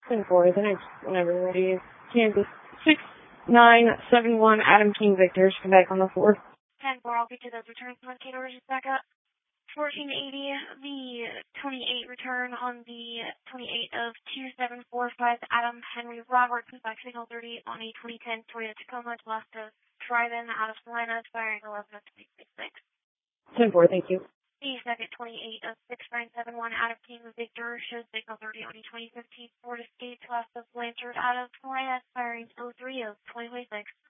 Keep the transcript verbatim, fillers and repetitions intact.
ten four, the next whenever you're ready. Kansas six nine seven one Adam King Victor. Come back on the four. ten four, I'll get to those returns. Communicate orders back up. fourteen eighty, the twenty-eight return on the twenty-eight of two seven four five Adam Henry Roberts, back signal thirty on a twenty ten Toyota Tacoma to left of drive-in out of Salina, expiring eleven of twenty sixty-six. ten four, thank you. The second twenty-eight of six nine seven one Adam King Victor shows signal thirty on a twenty fifteen Ford Escape to left of Blanchard out of Salina, expiring oh three of twenty twenty-six.